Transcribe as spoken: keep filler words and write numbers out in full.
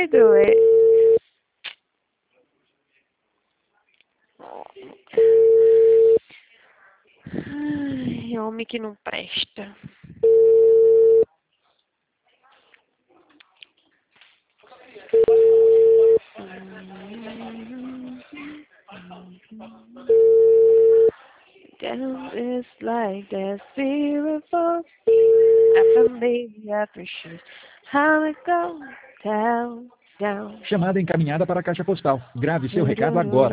doido, é. Ai, homem que não presta. Down is like that beautiful. After baby, after shoes. How it go down, down. Chamada encaminhada para a caixa postal. Grave seu recado agora.